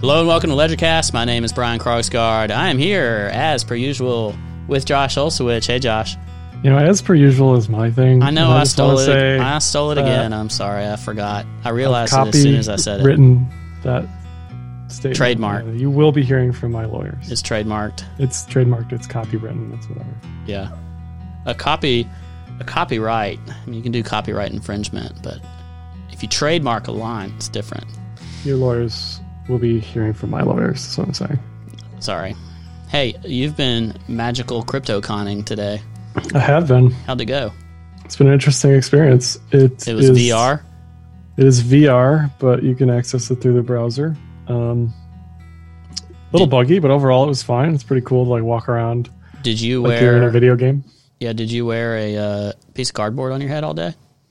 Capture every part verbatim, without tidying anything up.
Hello and welcome to LedgerCast. My name is Brian Krogsgaard. I am here, as per usual, with Josh Olszewicz. Hey, Josh. You know, as per usual is my thing. I know I, I stole it. I stole it again. I'm sorry. I forgot. I realized it as soon as I said it. Written that statement. Trademark. Uh, you will be hearing from my lawyers. It's trademarked. It's trademarked. It's copywritten. It's whatever. Yeah. A copy, a copyright. I mean, you can do copyright infringement, but if you trademark a line, it's different. Your lawyers will be hearing from my lawyers. That's what I'm saying. Sorry. Hey, you've been magical crypto conning today. I have been. How'd it go? It's been an interesting experience. It, it was is, V R? It is V R, but you can access it through the browser. Um, a little did, buggy, but overall it was fine. It's pretty cool to like walk around. Did you like wear... you're in a video game. Yeah, did you wear a uh, piece of cardboard on your head all day?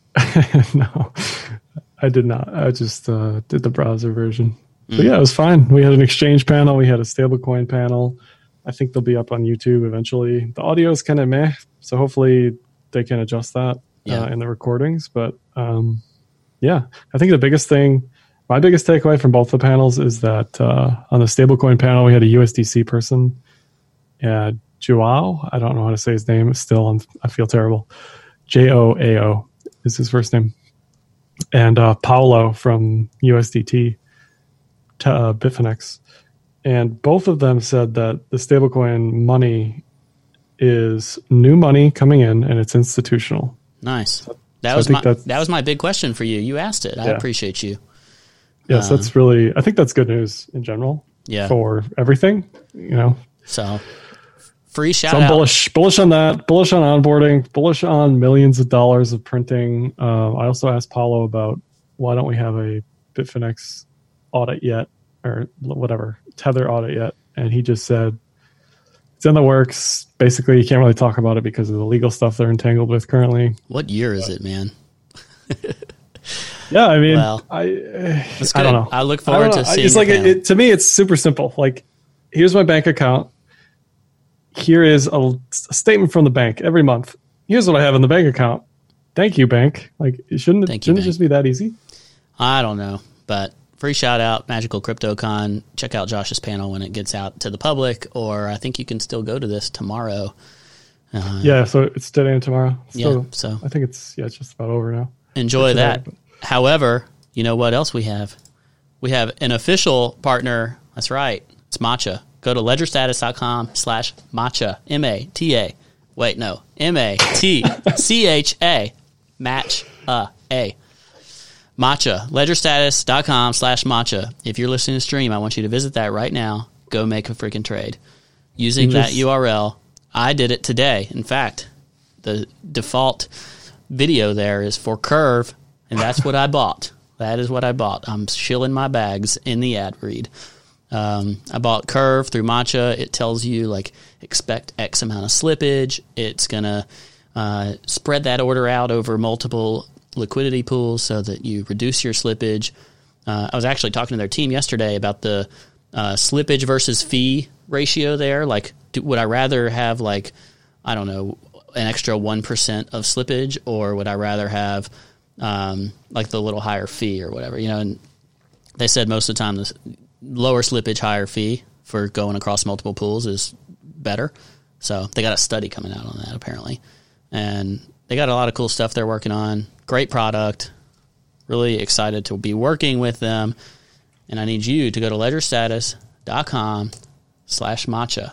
No, I did not. I just uh, did the browser version. Mm. But yeah, it was fine. We had an exchange panel. We had a stablecoin panel. I think they'll be up on YouTube eventually. The audio is kind of meh, so hopefully they can adjust that yeah. uh, in the recordings. But um, yeah, I think the biggest thing, my biggest takeaway from both the panels is that uh, on the stablecoin panel, we had a U S D C person, uh, Joao. I don't know how to say his name. Still, I'm, I feel terrible. J O A O is his first name. And uh, Paolo from U S D T, to, uh, Bitfinex. And both of them said that the stablecoin money is new money coming in and it's institutional. Nice. So, that so was my that was my big question for you. You asked it. I yeah. appreciate you. Yes, um, that's really, I think that's good news in general. Yeah. For everything, you know. So free shout so I'm out. bullish, bullish on that, bullish on onboarding, bullish on millions of dollars of printing. Uh, I also asked Paulo about why don't we have a Bitfinex audit yet, or whatever, Tether audit yet. And he just said, it's in the works. Basically, you can't really talk about it because of the legal stuff they're entangled with currently. What year is it, man? Yeah, I mean, well, I that's I good. don't know. I look forward to seeing It's like it, it, to me, it's super simple. Like, here's my bank account. Here is a, a statement from the bank every month. Here's what I have in the bank account. Thank you, bank. Like, shouldn't it, Thank shouldn't you, it just be that easy? I don't know, but free shout out, Magical CryptoCon. Check out Josh's panel when it gets out to the public, or I think you can still go to this tomorrow. Uh, yeah, so it's today and tomorrow. Still, yeah, so I think it's yeah, it's just about over now. Enjoy today, that. But. However, you know what else we have? We have an official partner. That's right. It's Matcha. Go to ledgerstatus.com slash matcha. M A T A. Wait, no. M A T C H A. Match a A. Matcha. Ledgerstatus.com slash matcha. If you're listening to stream, I want you to visit that right now. Go make a freaking trade. Using just, that U R L. I did it today. In fact, the default video there is for Curve, and that's what I bought. That is what I bought. I'm shilling my bags in the ad read. Um, I bought Curve through Matcha. It tells you, like, expect X amount of slippage. It's going to uh, spread that order out over multiple liquidity pools so that you reduce your slippage. Uh, I was actually talking to their team yesterday about the uh, slippage versus fee ratio there. Like, do, would I rather have, like, I don't know, an extra one percent of slippage, or would I rather have, um, like, the little higher fee or whatever? You know, and they said most of the time this lower slippage, higher fee for going across multiple pools is better. So they got a study coming out on that, apparently. And they got a lot of cool stuff they're working on. Great product. Really excited to be working with them. And I need you to go to ledgerstatus.com slash matcha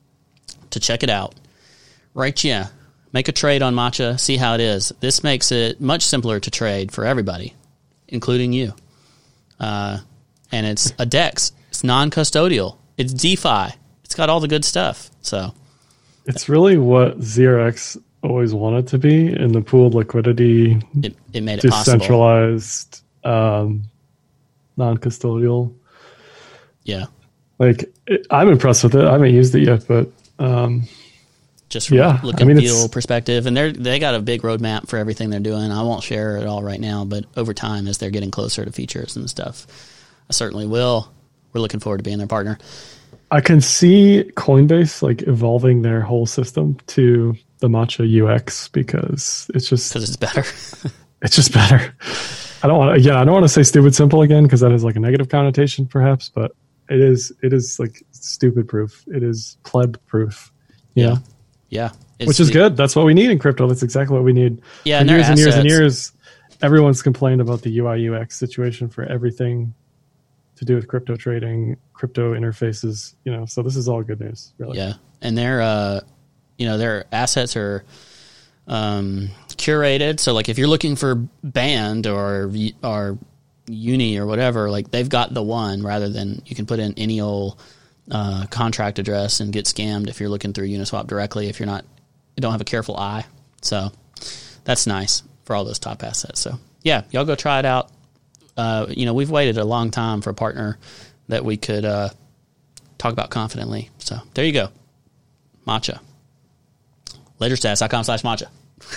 to check it out. Right, yeah. Make a trade on Matcha. See how it is. This makes it much simpler to trade for everybody, including you. Uh, and it's a DEX. It's non-custodial. It's DeFi. It's got all the good stuff. So it's really what zero x always wanted to be in the pooled liquidity. It, it made it decentralized, um, non-custodial. Yeah. Like, it, I'm impressed with it. I haven't used it yet, but um, just from yeah, a look I and mean, feel perspective. And they're, they got a big roadmap for everything they're doing. I won't share it all right now, but over time, as they're getting closer to features and stuff, I certainly will. We're looking forward to being their partner. I can see Coinbase like evolving their whole system to the Matcha U X because it's just because it's better. It's just better. I don't want to, again, I don't want to say stupid simple again because that has like a negative connotation perhaps, but it is it is like stupid proof. It is pleb proof. You Yeah. know? Yeah. It's Which is the- good. That's what we need in crypto. That's exactly what we need. Yeah, For and their years and years and assets- years, everyone's complained about the U I U X situation for everything to do with crypto trading, crypto interfaces. You know, so this is all good news. Really. Yeah, and their uh, you know, their assets are um, curated. So like if you're looking for Band or or Uni or whatever, like they've got the one rather than you can put in any old uh, contract address and get scammed if you're looking through Uniswap directly. If you're not, you don't have a careful eye. So that's nice for all those top assets. So yeah, y'all go try it out. Uh, you know, we've waited a long time for a partner that we could uh, talk about confidently. So there you go. Matcha. Ledgerstats.com slash matcha.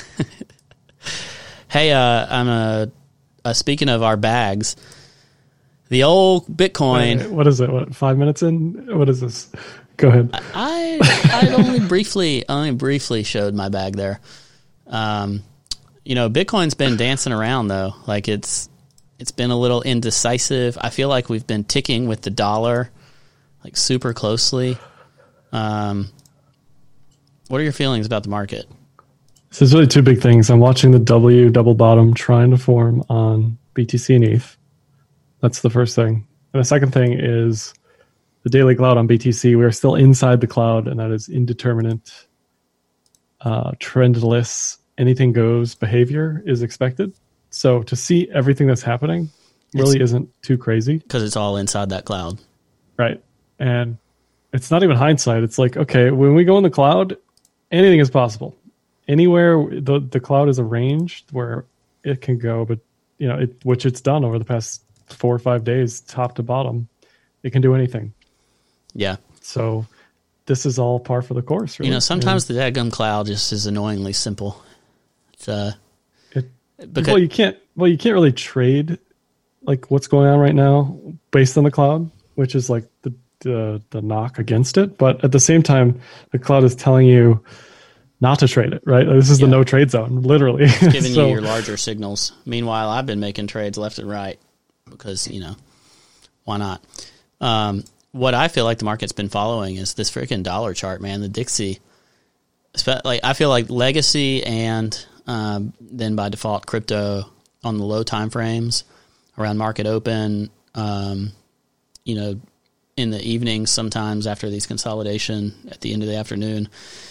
Hey, uh, I'm a, uh, speaking of our bags, the old Bitcoin. Wait, what is it? What, five minutes in? What is this? Go ahead. I I only briefly only briefly showed my bag there. Um, you know, Bitcoin's been dancing around though. Like it's it's been a little indecisive. I feel like we've been ticking with the dollar, like super closely. Um, what are your feelings about the market? So there's really two big things. I'm watching the W double bottom trying to form on B T C and E T H. That's the first thing. And the second thing is the daily cloud on B T C. We are still inside the cloud, and that is indeterminate, uh, trendless, anything goes behavior is expected. So to see everything that's happening really It's- isn't too crazy. Because it's all inside that cloud. Right. And it's not even hindsight. It's like, okay, when we go in the cloud, anything is possible. Anywhere the the cloud is arranged where it can go, but you know, it which it's done over the past four or five days, top to bottom, it can do anything. Yeah. So this is all par for the course, really. You know, sometimes the dadgum cloud just is annoyingly simple. It's uh, It, because well, you can't well, you can't really trade like what's going on right now based on the cloud, which is like the the, the knock against it. But at the same time, the cloud is telling you not to trade it, right? This is Yeah. the no trade zone, literally. giving So- you your larger signals. Meanwhile, I've been making trades left and right because, you know, why not? Um, what I feel like the market's been following is this freaking dollar chart, man, the Dixie. Spe- Like I feel like legacy and um, then by default crypto on the low time frames around market open, um, you know, in the evenings sometimes after these consolidation at the end of the afternoon,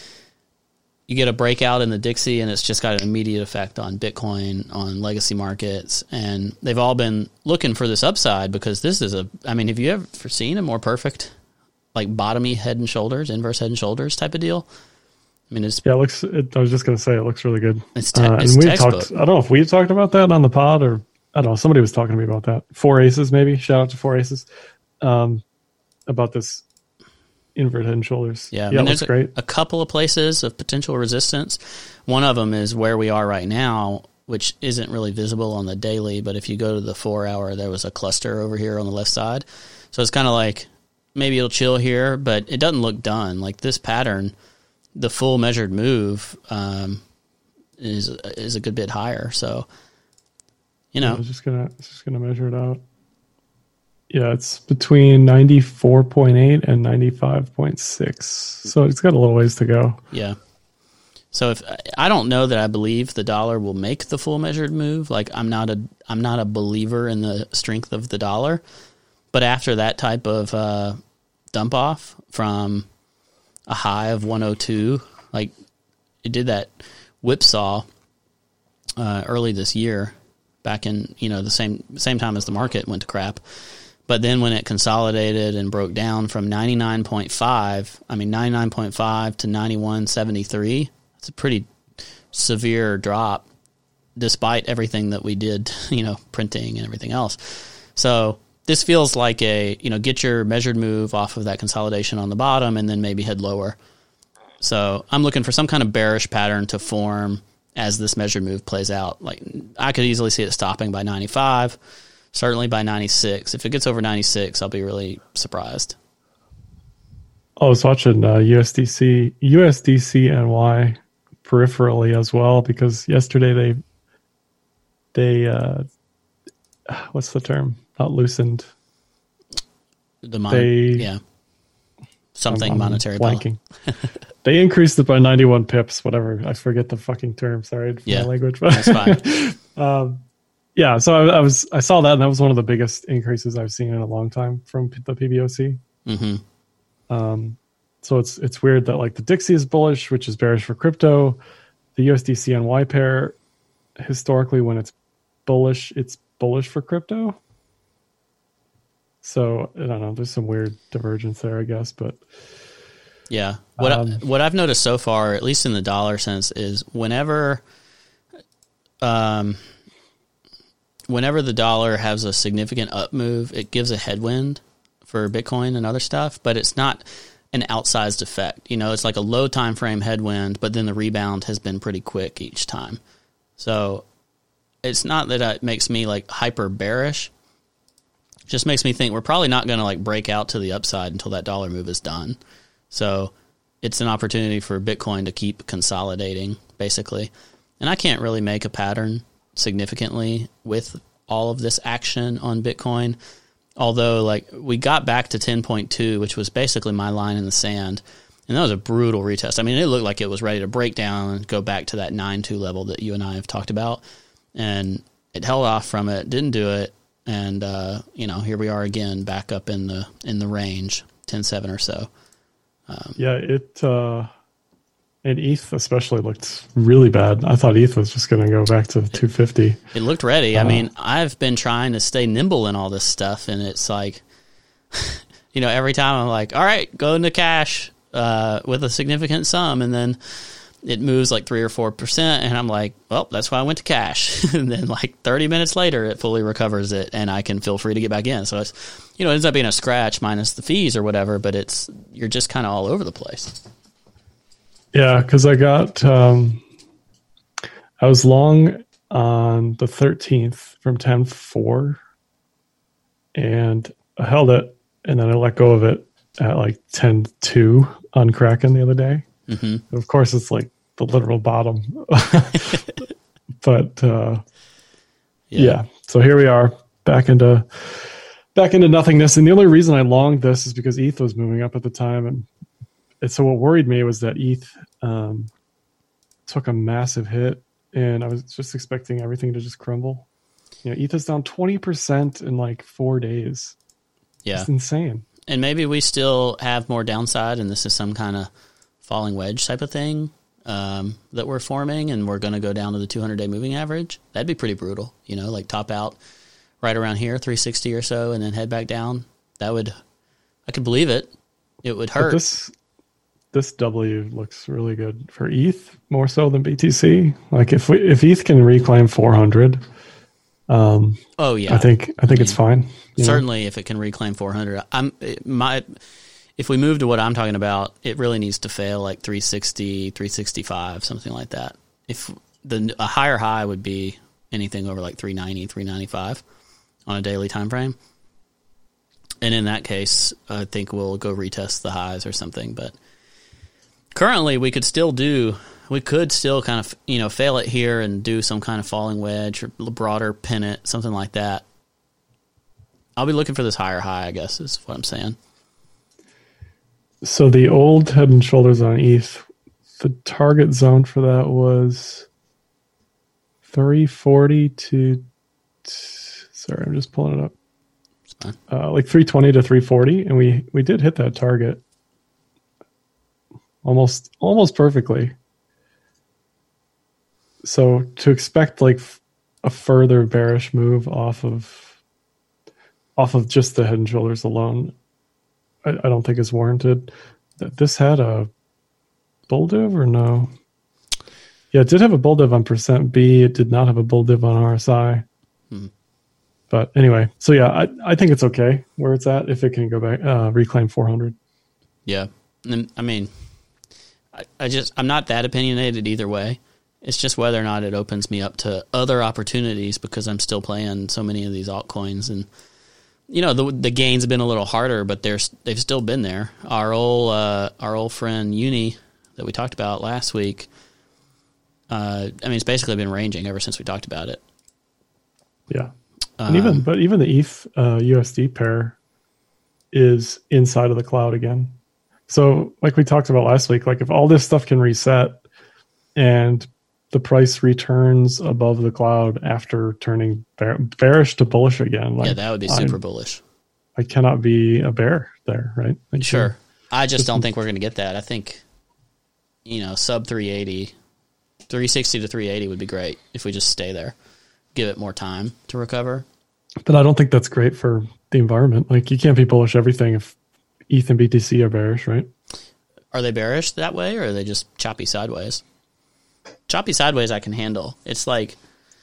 you get a breakout in the Dixie and it's just got an immediate effect on Bitcoin, on legacy markets. And they've all been looking for this upside because this is a, I mean, have you ever seen a more perfect, like bottomy head and shoulders, inverse head and shoulders type of deal? I mean, it's, Yeah, it looks. It, I was just going to say it looks really good. It's te- uh, it's and we textbook. talked. I don't know if we talked about that on the pod or I don't know. Somebody was talking to me about that. Four Aces, maybe. Shout out to Four Aces um, about this invert head and shoulders. yeah, I yeah, mean, it there's looks a, great. a couple of places of potential resistance. One of them is where we are right now, which isn't really visible on the daily, but if you go to the four hour, there was a cluster over here on the left side. So it's kind of like maybe it'll chill here, but it doesn't look done. Like this pattern, the full measured move um, is is a good bit higher. So, you I know, was just gonna just gonna measure it out. Yeah, it's between ninety four point eight and ninety five point six. So it's got a little ways to go. yeah. So if I don't know that I believe the dollar will make the full measured move, like I'm not a I'm not a believer in the strength of the dollar, but after that type of uh, dump off from a high of one oh two, like it did that whipsaw uh, early this year, back in you know the same same time as the market went to crap. But then when it consolidated and broke down from ninety-nine point five, I mean ninety-nine point five to ninety-one seventy-three, it's a pretty severe drop despite everything that we did, you know, printing and everything else. So this feels like a, you know, get your measured move off of that consolidation on the bottom and then maybe head lower. So I'm looking for some kind of bearish pattern to form as this measured move plays out. Like I could easily see it stopping by ninety-five. Certainly by ninety-six. If it gets over ninety-six, I'll be really surprised. I was watching uh, U S D C, U S D C N Y peripherally as well because yesterday they they uh, what's the term? Not loosened. The mon- they yeah. Something I'm, I'm monetary blanking. They increased it by ninety-one pips, whatever. I forget the fucking term. Sorry for Yeah, my language, but that's fine. um, yeah. So I, I was I saw that, and that was one of the biggest increases I've seen in a long time from the P B O C. Mm-hmm. Um, so it's it's weird that like the Dixie is bullish, which is bearish for crypto. The U S D C N Y pair, historically, when it's bullish, it's bullish for crypto. So I don't know. There's some weird divergence there, I guess, but. Yeah. What Um, I, what I've noticed so far, at least in the dollar sense, is whenever um whenever the dollar has a significant up move, it gives a headwind for Bitcoin and other stuff, but it's not an outsized effect. You know, it's like a low time frame headwind, but then the rebound has been pretty quick each time. So it's not that it makes me like hyper bearish. It just makes me think we're probably not going to like break out to the upside until that dollar move is done. So it's an opportunity for Bitcoin to keep consolidating, basically. And I can't really make a pattern significantly with all of this action on Bitcoin. Although, like, we got back to ten point two, which was basically my line in the sand. And that was a brutal retest. I mean, it looked like it was ready to break down and go back to that nine two level that you and I have talked about. And it held off from it, didn't do it. And, uh, you know, here we are again, back up in the in the range, ten seven or so. Um, yeah, it uh, and E T H especially looked really bad. I thought E T H was just going to go back to two fifty. It looked ready. Uh, I mean, I've been trying to stay nimble in all this stuff, and it's like, you know, every time I'm like, all right, go into cash uh, with a significant sum, and then it moves like three or four percent, and I'm like, well, that's why I went to cash. And then like thirty minutes later, it fully recovers it, and I can feel free to get back in. So it's, you know, it ends up being a scratch minus the fees or whatever, but it's you're just kind of all over the place. Yeah, because I got um, I was long on the thirteenth from ten four, and I held it, and then I let go of it at like ten two on Kraken the other day. Mm-hmm. Of course, it's like the literal bottom. But uh, yeah. yeah, so here we are back into back into nothingness. And the only reason I longed this is because E T H was moving up at the time, and, and so what worried me was that E T H um, took a massive hit, and I was just expecting everything to just crumble. You know, E T H is down twenty percent in like four days. Yeah, it's insane. And maybe we still have more downside, and this is some kind of falling wedge type of thing um, that we're forming, and we're going to go down to the two hundred day moving average. That'd be pretty brutal, you know, like top out right around here, three sixty or so, and then head back down. That would, I could believe it. It would hurt. But this this W looks really good for E T H, more so than B T C. Like if we, if E T H can reclaim four hundred, um, oh yeah, I think I think I mean, it's fine. Certainly, know? If it can reclaim four hundred, I'm my. If we move to what I'm talking about, it really needs to fail like three sixty, three sixty-five, something like that. If the a higher high would be anything over like three ninety, three ninety-five on a daily time frame. And in that case, I think we'll go retest the highs or something. But currently, we could still do, we could still kind of, you know, fail it here and do some kind of falling wedge or broader pennant, something like that. I'll be looking for this higher high, I guess, is what I'm saying. So the old head and shoulders on E T H, the target zone for that was three forty to, sorry, I'm just pulling it up. It's fine. Uh, like three twenty to three forty, and we, we did hit that target almost almost perfectly. So to expect like a further bearish move off of off of just the head and shoulders alone, I, I don't think is warranted. This had a bull div or no? Yeah, it did have a bull div on percent B. It did not have a bull div on R S I. Hmm. But anyway, so yeah, I, I think it's okay where it's at if it can go back, uh, reclaim four hundred. Yeah. And I mean, I, I just, I'm not that opinionated either way. It's just whether or not it opens me up to other opportunities because I'm still playing so many of these altcoins. And, you know, the the gains have been a little harder, but they're, they've still been there. Our old, uh, our old friend Uni that we talked about last week, uh, I mean, it's basically been ranging ever since we talked about it. Yeah. And even, um, but even the E T H uh, U S D pair is inside of the cloud again. So like we talked about last week, like if all this stuff can reset and the price returns above the cloud after turning bear, bearish to bullish again. Like, yeah, that would be super I, bullish. I cannot be a bear there, right? Like, sure. I just don't think we're going to get that. I think, you know, sub three eighty, three sixty to three eighty would be great if we just stay there, give it more time to recover. But I don't think that's great for the environment. Like you can't be bullish everything if E T H and B T C are bearish, right? Are they bearish that way, or are they just choppy sideways? Choppy sideways I can handle. It's like,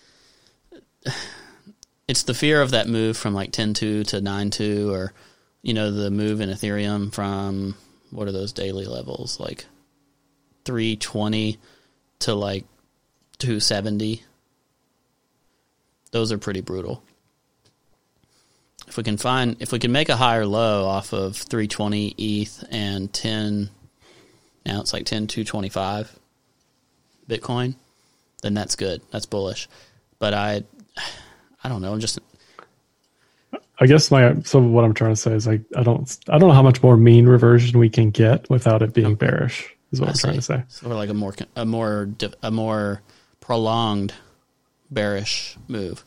it's the fear of that move from like ten two to nine two, or, you know, the move in Ethereum from, what are those daily levels? Like three twenty to like two seventy. Those are pretty brutal. If we can find, if we can make a higher low off of three twenty E T H and ten, now it's like ten two twenty-five Bitcoin, then that's good. That's bullish. But I, I don't know. I'm just, I guess my, so what I'm trying to say is like, I don't, I don't know how much more mean reversion we can get without it being bearish is what I I'm see. trying to say. So like a more, a more, a more prolonged bearish move.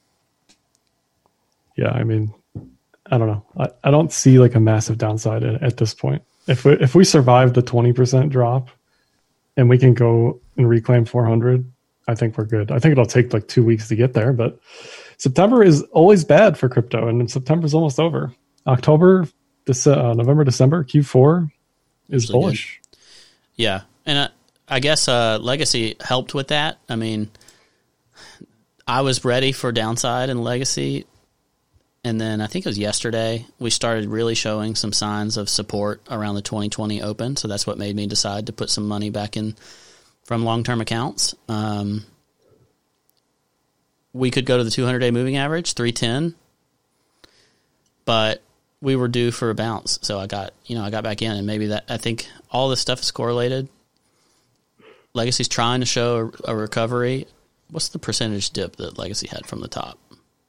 Yeah, I mean, I don't know. I, I don't see like a massive downside at, at this point. If we if we survive the twenty percent drop and we can go and reclaim four hundred, I think we're good. I think it'll take like two weeks to get there, but September is always bad for crypto, and September's almost over. October, Dece- uh, November, December, Q four is Usually bullish. Good. Yeah, and I, I guess uh, Legacy helped with that. I mean, I was ready for downside in Legacy. And then I think it was yesterday, we started really showing some signs of support around the twenty twenty open. So that's what made me decide to put some money back in from long-term accounts. Um, we could go to the two hundred day moving average, three ten, but we were due for a bounce. So I got, you know, I got back in, and maybe that, I think all this stuff is correlated. Legacy's trying to show a, a recovery. What's the percentage dip that Legacy had from the top?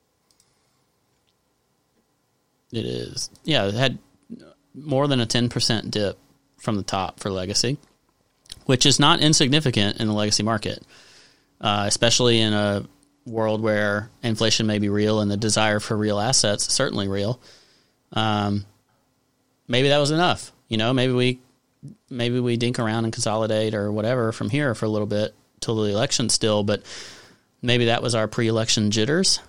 It is. Yeah, it had more than a ten percent dip from the top for Legacy, which is not insignificant in the Legacy market, uh, especially in a world where inflation may be real and the desire for real assets is certainly real. Um, maybe that was enough. You know, maybe we maybe we dink around and consolidate or whatever from here for a little bit till the election still, but maybe that was our pre-election jitters.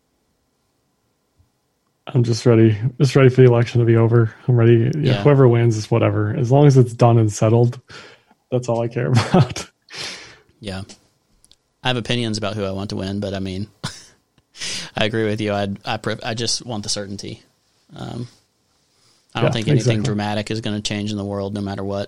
I'm just ready, just ready for the election to be over. I'm ready. Yeah, Yeah. Whoever wins is whatever. As long as it's done and settled, that's all I care about. Yeah. I have opinions about who I want to win, but I mean, I agree with you. I'd, I pre- I just want the certainty. Um, I don't Yeah, think anything exactly. dramatic is going to change in the world no matter what.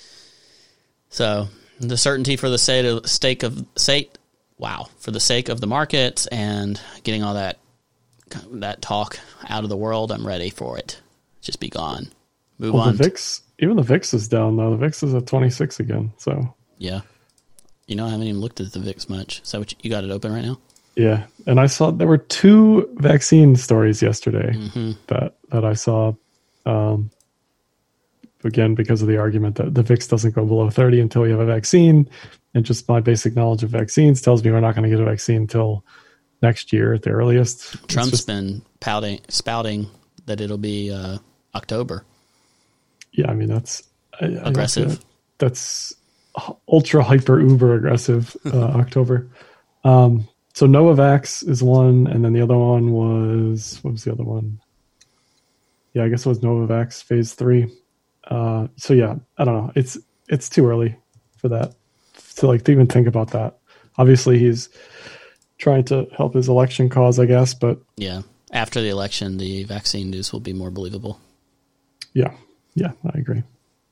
So the certainty for the sake of, stake of sake, wow, for the sake of the markets and getting all that that talk out of the world, I'm ready for it. Just be gone. Move Well, on. the V I X, even the V I X is down though. The V I X is at twenty-six again. So Yeah. You know, I haven't even looked at the V I X much. Is that what you, you got it open right now? yeah, and I saw there were two vaccine stories yesterday Mm-hmm. that that I saw. Um, again, because of the argument that the V I X doesn't go below thirty until we have a vaccine, and just my basic knowledge of vaccines tells me we're not going to get a vaccine until next year at the earliest. It's Trump's just- been pouting, spouting that it'll be uh, October. yeah, I mean that's I, I don't Aggressive. feel- That's ultra hyper uber aggressive. Uh, October. Um, so Novavax is one, and then the other one was what was the other one? Yeah, I guess it was Novavax phase three. Uh, so yeah, I don't know. It's it's too early for that to like to even think about that. Obviously, he's trying to help his election cause, I guess, but Yeah. After the election, the vaccine news will be more believable. yeah, yeah, I agree.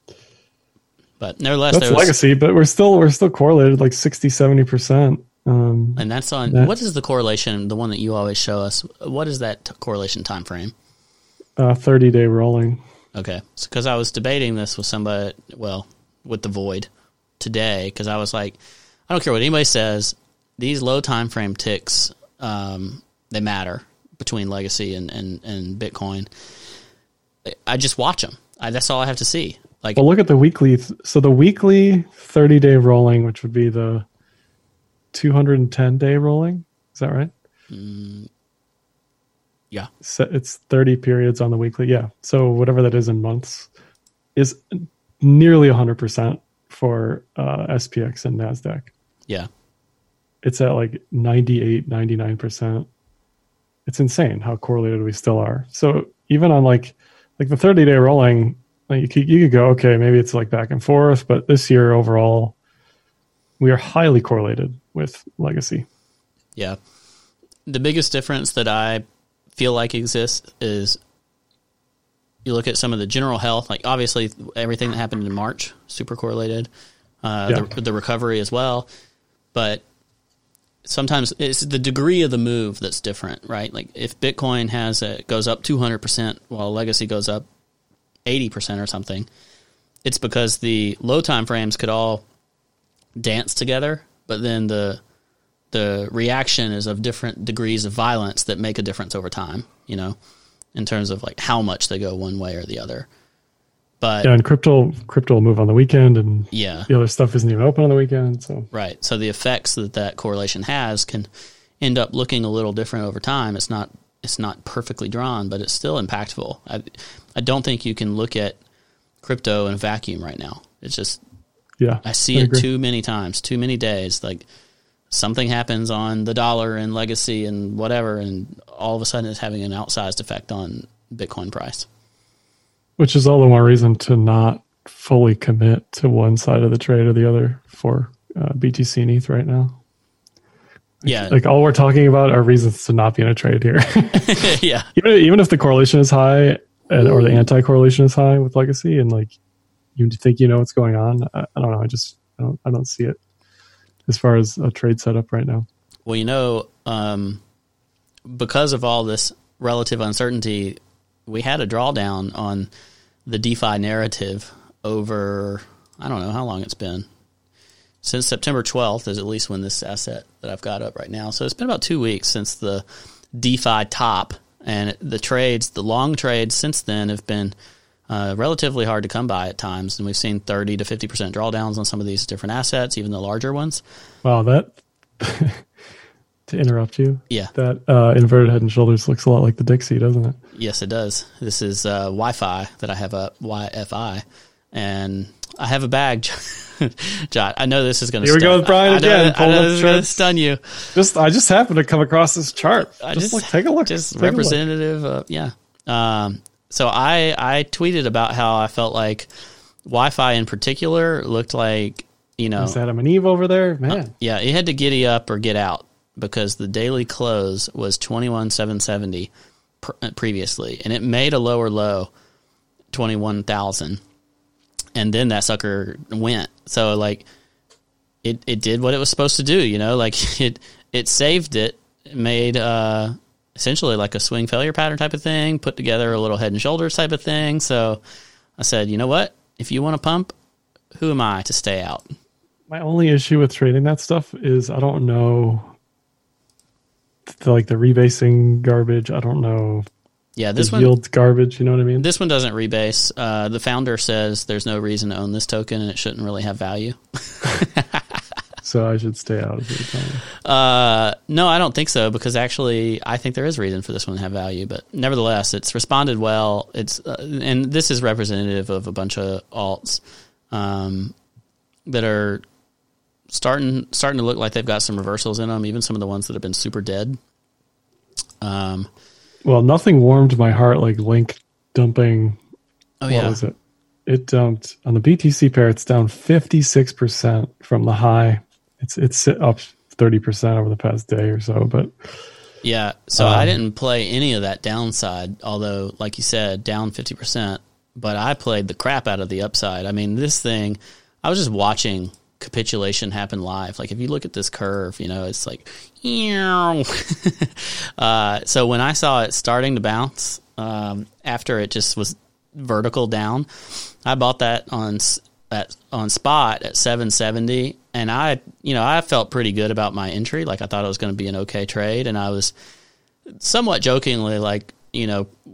But nevertheless, That's there was, legacy, but we're still we're still correlated like sixty, seventy percent. Um, and that's on, that- what is the correlation, the one that you always show us? What is that t- correlation time frame? uh, thirty day rolling. Okay. Because I was debating this with somebody, well, with the Void today, because I was like, I don't care what anybody says, these low time frame ticks, um, they matter between Legacy and, and, and Bitcoin. I just watch them. I, that's all I have to see. Like, well, look at the weekly. So the weekly thirty-day rolling, which would be the two hundred ten day rolling. Is that right? Mm, yeah. So it's thirty periods on the weekly. Yeah. So whatever that is in months is nearly one hundred percent for uh, S P X and NASDAQ. Yeah. It's at like ninety-eight, ninety-nine percent. It's insane how correlated we still are. So even on like like the thirty-day rolling, like you could, you could go, okay, maybe it's like back and forth, but this year overall, we are highly correlated with legacy. Yeah. The biggest difference that I feel like exists is you look at some of the general health, like obviously everything that happened in March, super correlated, uh, Yeah. the, the recovery as well. But sometimes it's the degree of the move that's different, right? Like if Bitcoin has a, goes up two hundred percent while legacy goes up eighty percent or something, it's because the low time frames could all dance together, but then the the reaction is of different degrees of violence that make a difference over time, you know, in terms of like how much they go one way or the other. But yeah, and crypto crypto will move on the weekend, and yeah, the other stuff isn't even open on the weekend. So right. So the effects that that correlation has can end up looking a little different over time. It's not it's not perfectly drawn, but it's still impactful. I I don't think you can look at crypto in a vacuum right now. It's just yeah, I see I it agree. too many times, too many days. Like something happens on the dollar and legacy and whatever, and all of a sudden it's having an outsized effect on Bitcoin price. Which is all the more reason to not fully commit to one side of the trade or the other for uh, B T C and E T H right now. Like, Yeah. like all we're talking about are reasons to not be in a trade here. Yeah. even, even if the correlation is high and, or the anti-correlation is high with legacy, and like you think you know what's going on, I, I don't know. I just I don't I don't see it as far as a trade setup right now. Well, you know, um, because of all this relative uncertainty, we had a drawdown on the DeFi narrative over, I don't know how long it's been. Since September twelfth is at least when this asset that I've got up right now. So it's been about two weeks since the DeFi top, and the trades, the long trades since then have been uh, relatively hard to come by at times. And we've seen thirty to fifty percent drawdowns on some of these different assets, even the larger ones. Wow, that to interrupt you, Yeah. that uh, inverted head and shoulders looks a lot like the Dixie, doesn't it? Yes, it does. This is uh, Wi-Fi that I have up, Y F I, and I have a bag. Jot, I know this is going to. Here we go with Brian I, I again. Know, I know Pulling this up is going to charts. stun you. Just I just happened to come across this chart. I just, just look, take a look. Just Take a look. representative. Of, yeah. Um, so I I tweeted about how I felt like Wi-Fi in particular looked like, you know, Is Adam and Eve over there, man? yeah, it had to giddy up or get out because the daily close was twenty-one seven seventy pr- previously, and it made a lower low, twenty-one thousand, and then that sucker went. So like, it it did what it was supposed to do, you know, like it it saved it, made uh essentially like a swing failure pattern type of thing, put together a little head and shoulders type of thing. So I said, you know what, if you want to pump, who am I to stay out? My only issue with trading that stuff is I don't know, the, like the rebasing garbage. I don't know. Yeah, this the one yield garbage. You know what I mean? This one doesn't rebase. Uh, the founder says there's no reason to own this token and it shouldn't really have value. So I should stay out of it. Uh, no, I don't think so, because actually I think there is reason for this one to have value. But nevertheless, it's responded well. It's uh, and this is representative of a bunch of alts um, that are starting starting to look like they've got some reversals in them. Even some of the ones that have been super dead. Um. Well, nothing warmed my heart like Link dumping. Oh what yeah. was it? It dumped on the B T C pair. It's down fifty-six percent from the high. It's it's up thirty percent over the past day or so. But Yeah, so Um, I didn't play any of that downside, although, like you said, down fifty percent. But I played the crap out of the upside. I mean, this thing, I was just watching capitulation happen live. Like, if you look at this curve, you know, it's like, uh, so when I saw it starting to bounce um, after it just was vertical down, I bought that on at on spot at seven seventy, and I, you know, I felt pretty good about my entry. Like, I thought it was going to be an okay trade, and I was somewhat jokingly like, you know,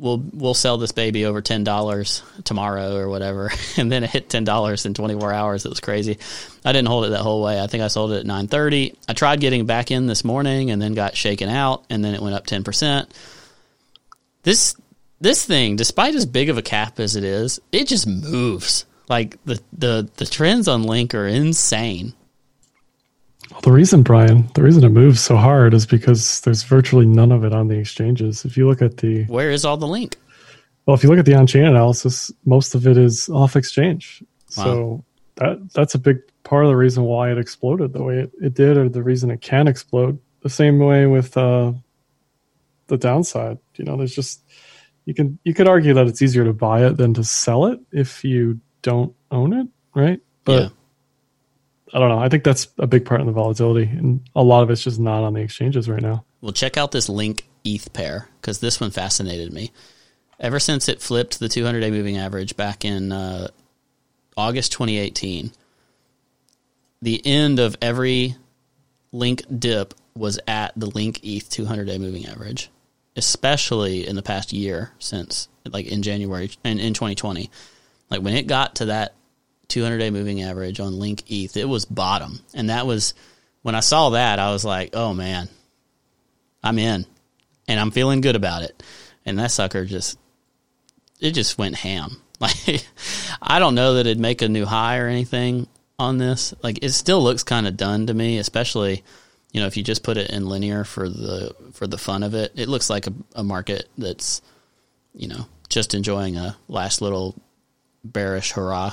we'll we'll sell this baby over ten dollars tomorrow or whatever, and then it hit ten dollars in twenty-four hours. It was crazy. I didn't hold it that whole way. I think I sold it at nine thirty. I tried getting back in this morning and then got shaken out, and then it went up ten percent. This this thing, despite as big of a cap as it is, it just moves. Like the the the trends on Link are insane. Well, the reason, Brian, the reason it moves so hard is because there's virtually none of it on the exchanges. If you look at the... Where is all the Link? Well, if you look at the on-chain analysis, most of it is off-exchange. Wow. So that that's a big part of the reason why it exploded the way it, it did, or the reason it can explode. The same way with uh, the downside. You know, there's just... You can you could argue that it's easier to buy it than to sell it if you don't own it, right? But... Yeah. I don't know. I think that's a big part in the volatility, and a lot of it's just not on the exchanges right now. Well, check out this Link E T H pair, because this one fascinated me. Ever since it flipped the two hundred day moving average back in uh, August twenty eighteen, the end of every Link dip was at the Link E T H two hundred day moving average, especially in the past year since, like in January and in twenty twenty. Like when it got to that two hundred day moving average on Link E T H, it was bottom. And that was, when I saw that, I was like, oh man, I'm in. And I'm feeling good about it. And that sucker just, it just went ham. Like, I don't know that it'd make a new high or anything on this. Like, it still looks kind of done to me, especially, you know, if you just put it in linear for the, for the fun of it. It looks like a, a market that's, you know, just enjoying a last little bearish hurrah.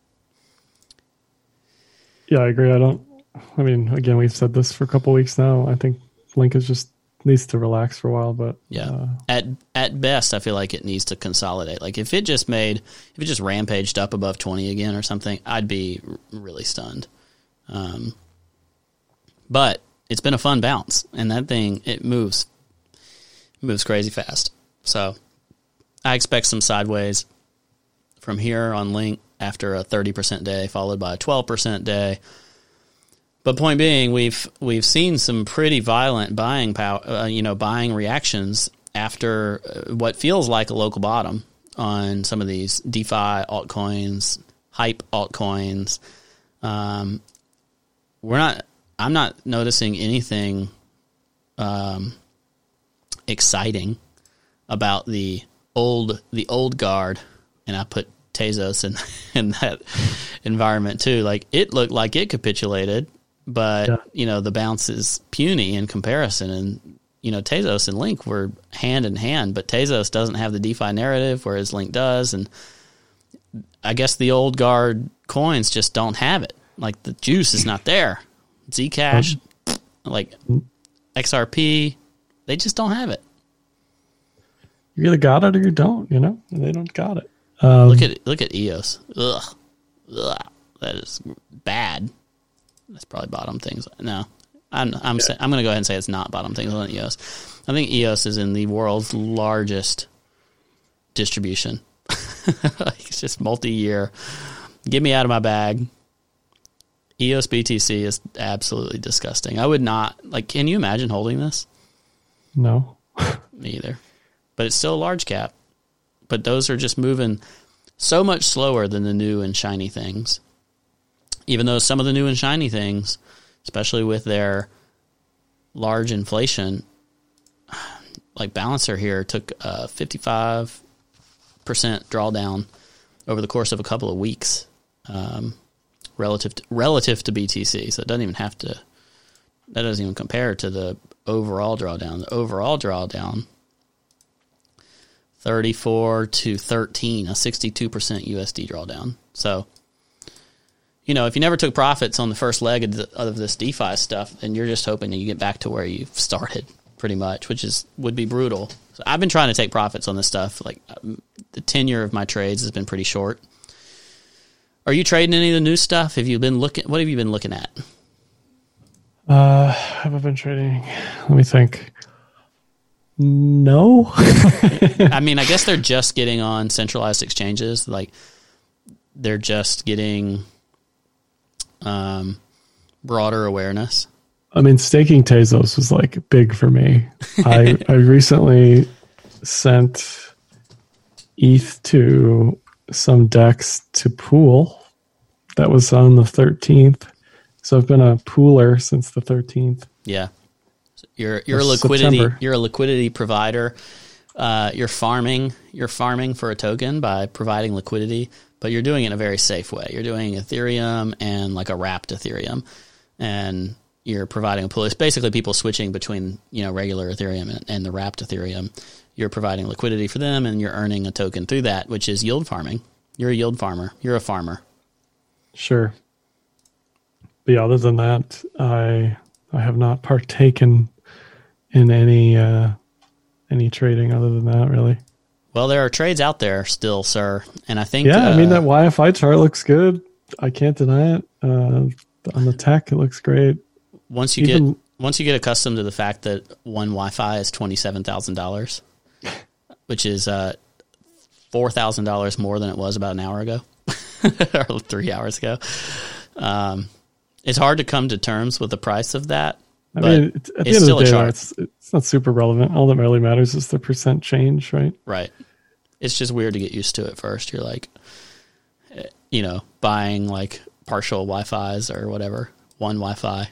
Yeah, I agree. I don't, I mean, again, we've said this for a couple of weeks now. I think Link is just needs to relax for a while, but yeah, uh, at at best, I feel like it needs to consolidate. Like if it just made, if it just rampaged up above twenty again or something, I'd be r- really stunned. Um, but it's been a fun bounce, and that thing, it moves, moves crazy fast. So I expect some sideways from here on Link after a thirty percent day, followed by a twelve percent day. But point being, we've we've seen some pretty violent buying power, uh, you know, buying reactions after what feels like a local bottom on some of these DeFi altcoins, hype altcoins. Um, we're not. I'm not noticing anything um, exciting about the old the old guard, and I put Tezos in in that environment too. Like it looked like it capitulated. But, yeah. you know, the bounce is puny in comparison. And, you know, Tezos and Link were hand in hand, but Tezos doesn't have the DeFi narrative, whereas Link does. And I guess the old guard coins just don't have it. Like, the juice is not there. Zcash, like X R P, they just don't have it. You either got it or you don't, you know? And they don't got it. Um, look at look at E O S. Ugh. Ugh. That is bad. That's probably bottom things. No, I'm I'm yeah. say, I'm going to go ahead and say it's not bottom things on E O S. I think E O S is in the world's largest distribution. Like it's just multi-year. Get me out of my bag. E O S B T C is absolutely disgusting. I would not like. Can you imagine holding this? No, me either. But it's still a large cap. But those are just moving so much slower than the new and shiny things. Even though some of the new and shiny things, especially with their large inflation, like Balancer here took a fifty-five percent drawdown over the course of a couple of weeks um, relative to, relative to B T C. So it doesn't even have to, that doesn't even compare to the overall drawdown. The overall drawdown, thirty-four to thirteen, a sixty-two percent U S D drawdown. So, you know, if you never took profits on the first leg of, the, of this DeFi stuff, then you're just hoping that you get back to where you started, pretty much, which is would be brutal. So I've been trying to take profits on this stuff. Like um, the tenure of my trades has been pretty short. Are you trading any of the new stuff? Have you been looking? What have you been looking at? Uh, have I been trading? Let me think. No. I mean, I guess they're just getting on centralized exchanges. Like they're just getting um, broader awareness. I mean, staking Tezos was like big for me. I I recently sent E T H to some DEX to pool. That was on the thirteenth. So I've been a pooler since the thirteenth. Yeah. You're you're a liquidity September. You're a liquidity provider. Uh, you're farming you're farming for a token by providing liquidity, but you're doing it in a very safe way. You're doing Ethereum and like a wrapped Ethereum, and you're providing a pool. It's basically people switching between, you know, regular Ethereum and, and the wrapped Ethereum. You're providing liquidity for them, and you're earning a token through that, which is yield farming. You're a yield farmer. You're a farmer. Sure. But yeah, other than that, I I have not partaken in any uh, any trading other than that, really. Well, there are trades out there still, sir, and I think yeah, uh, I mean that Y F I chart looks good. I can't deny it. Uh, on the tech, it looks great. Once you Even, get once you get accustomed to the fact that one Wi-Fi is twenty seven thousand dollars, which is uh, four thousand dollars more than it was about an hour ago or three hours ago. Um, it's hard to come to terms with the price of that. I mean, it's, at the end of the day, it's, it's not super relevant. All that really matters is the percent change, right? Right. It's just weird to get used to at first. You're like, you know, buying like partial Wi-Fis or whatever, one Wi-Fi.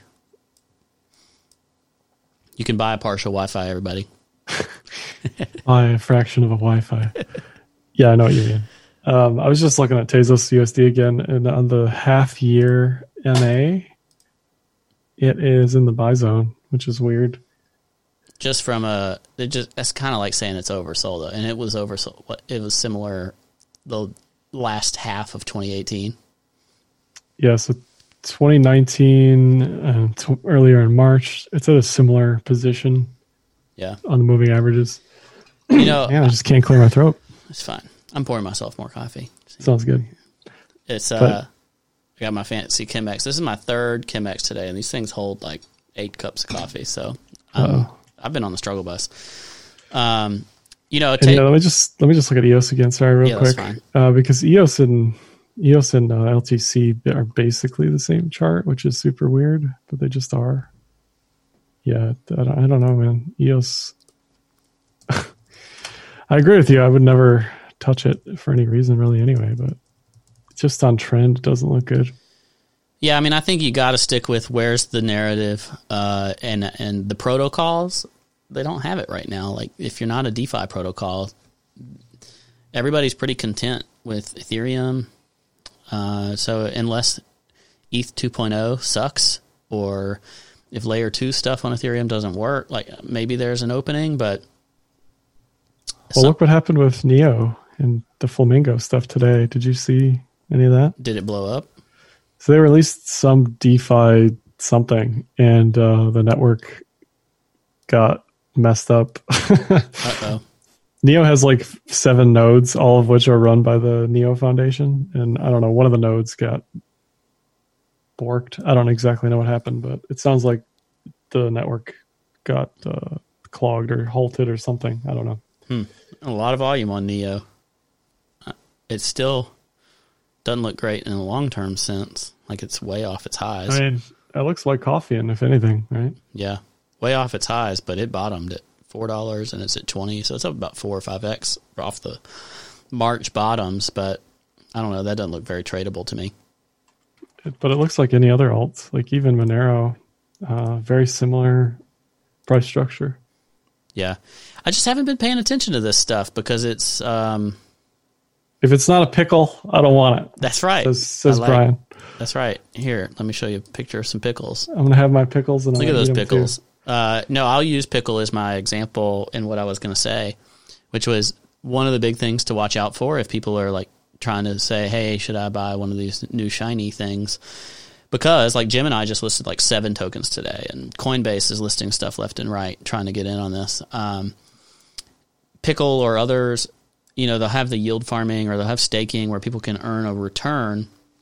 You can buy a partial Wi-Fi, everybody. Buy a fraction of a Wi-Fi. Yeah, I know what you mean. Um, I was just looking at Tezos U S D again, and on the half-year M A, it is in the buy zone, which is weird. Just from a, it just that's kind of like saying it's oversold, though, and it was oversold. It was similar the last half of twenty eighteen. Yeah, so twenty nineteen, uh, t- earlier in March, it's at a similar position. Yeah, on the moving averages. You know, yeah, I just can't clear my throat. It's fine. I'm pouring myself more coffee. Sounds good. It's uh, I got my fancy Chemex. This is my third Chemex today, and these things hold like eight cups of coffee. So um, I've been on the struggle bus. Um, you know, ta- yeah, let me just let me just look at E O S again. Sorry, real yeah, quick, uh, because E O S and E O S and uh, L T C are basically the same chart, which is super weird, but they just are. Yeah, I don't, I don't know, man. E O S. I agree with you. I would never touch it for any reason, really, anyway. But just on trend, it doesn't look good. Yeah, I mean, I think you got to stick with where's the narrative, uh, and and the protocols. They don't have it right now. Like, if you're not a DeFi protocol, everybody's pretty content with Ethereum. Uh, so unless E T H two point oh sucks, or if layer two stuff on Ethereum doesn't work, like maybe there's an opening, but. Well, some, look what happened with Neo and the Flamingo stuff today. Did you see any of that? Did it blow up? So they released some DeFi something, and uh, the network got messed up. Uh-oh. Neo has like seven nodes, all of which are run by the Neo Foundation. And I don't know, one of the nodes got borked. I don't exactly know what happened, but it sounds like the network got uh, clogged or halted or something. I don't know. Hmm. A lot of volume on Neo. It still doesn't look great in a long-term sense. Like it's way off its highs. I mean, it looks like coffee, and if anything, right? Yeah. Way off its highs, but it bottomed at four dollars and it's at twenty, so it's up about four or five X off the March bottoms, but I don't know, that doesn't look very tradable to me. But it looks like any other alt, like even Monero, uh, very similar price structure. Yeah. I just haven't been paying attention to this stuff because it's... Um, if it's not a pickle, I don't want it. That's right. Says, says like, Brian. That's right. Here, let me show you a picture of some pickles. I'm going to have my pickles. And Look I'm at those eat pickles. Uh, no, I'll use pickle as my example in what I was going to say, which was one of the big things to watch out for if people are like trying to say, hey, should I buy one of these new shiny things? Because like Gemini just listed like seven tokens today, and Coinbase is listing stuff left and right, trying to get in on this. Um, Pickle or others, you know, they'll have the yield farming or they'll have staking where people can earn a return.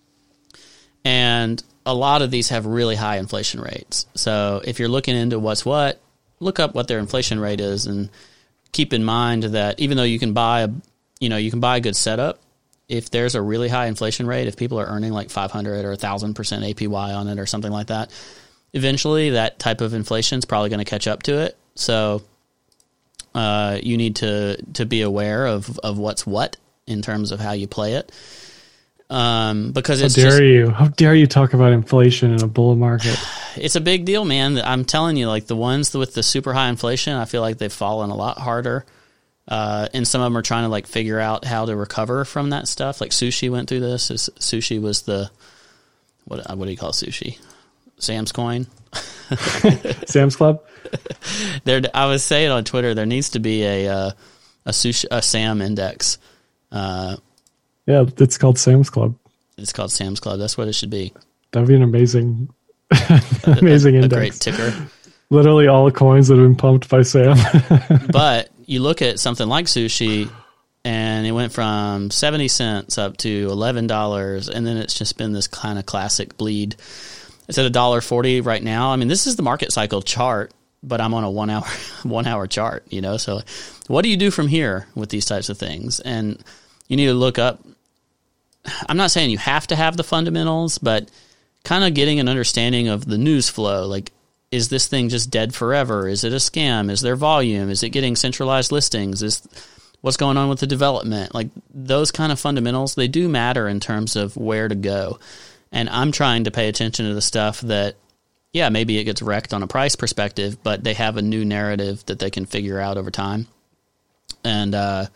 And a lot of these have really high inflation rates. So if you're looking into what's what, look up what their inflation rate is and keep in mind that even though you can buy a, you know, you can buy a good setup, if there's a really high inflation rate, if people are earning like five hundred or one thousand percent A P Y on it or something like that, eventually that type of inflation is probably going to catch up to it. So Uh, you need to, to be aware of, of what's what in terms of how you play it. Um, because how it's dare just, you? How dare you talk about inflation in a bull market? It's a big deal, man. I'm telling you, like the ones with the super high inflation, I feel like they've fallen a lot harder. Uh, and some of them are trying to like figure out how to recover from that stuff. Like Sushi went through this. Is Sushi was the what? What do you call Sushi? Sam's Coin. Sam's Club. There, I was saying on Twitter, there needs to be a uh, a sushi a Sam index. Uh, yeah, it's called Sam's Club. It's called Sam's Club. That's what it should be. That'd be an amazing, amazing a, a, index. a great ticker. Literally all the coins that have been pumped by Sam. But you look at something like Sushi, and it went from seventy cents up to eleven dollars, and then it's just been this kind of classic bleed. It's at one dollar forty right now. I mean, this is the market cycle chart, but I'm on a one hour one hour chart, you know. So what do you do from here with these types of things? And you need to look up. I'm not saying you have to have the fundamentals, but kind of getting an understanding of the news flow. Like, is this thing just dead forever? Is it a scam? Is there volume? Is it getting centralized listings? Is what's going on with the development? Like those kind of fundamentals, they do matter in terms of where to go. And I'm trying to pay attention to the stuff that, yeah, maybe it gets wrecked on a price perspective, but they have a new narrative that they can figure out over time. And uh,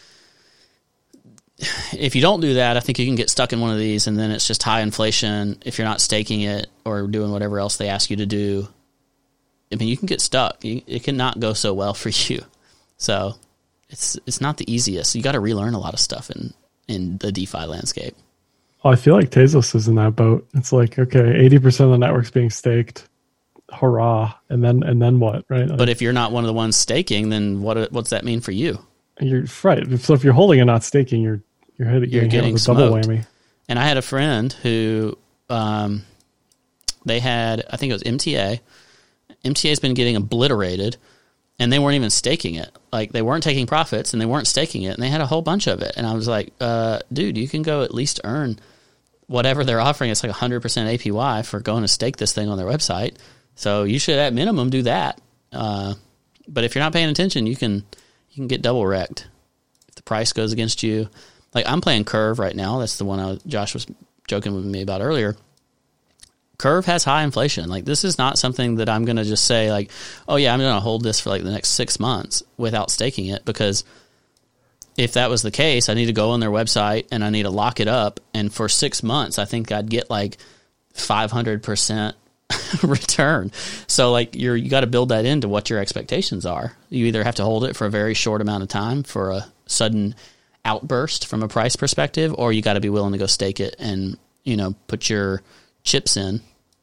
if you don't do that, I think you can get stuck in one of these, and then it's just high inflation. If you're not staking it or doing whatever else they ask you to do, I mean, you can get stuck. You, it can not go so well for you. So it's it's not the easiest. You got to relearn a lot of stuff in, in the DeFi landscape. Well, I feel like Tezos is in that boat. It's like, okay, eighty percent of the network's being staked. Hurrah. And then and then what, right? But if you're not one of the ones staking, then what what's that mean for you? You're right. So if you're holding and not staking, you're you're, hitting, you're getting, getting a double whammy. And I had a friend who um, they had, I think it was M T A. M T A's been getting obliterated, and they weren't even staking it. Like, they weren't taking profits, and they weren't staking it, and they had a whole bunch of it. And I was like, uh, dude, you can go at least earn whatever they're offering. It's like one hundred percent A P Y for going to stake this thing on their website. So you should, at minimum, do that. Uh, but if you're not paying attention, you can you can get double wrecked if the price goes against you. Like, I'm playing Curve right now. That's the one I was, Josh was joking with me about earlier. Curve has high inflation. Like, this is not something that I'm going to just say, like, oh, yeah, I'm going to hold this for, like, the next six months without staking it, because if that was the case, I need to go on their website and I need to lock it up. And for six months, I think I'd get, like, five hundred percent return. So, like, you're you got to build that into what your expectations are. You either have to hold it for a very short amount of time for a sudden outburst from a price perspective, or you got to be willing to go stake it and, you know, put your chips in.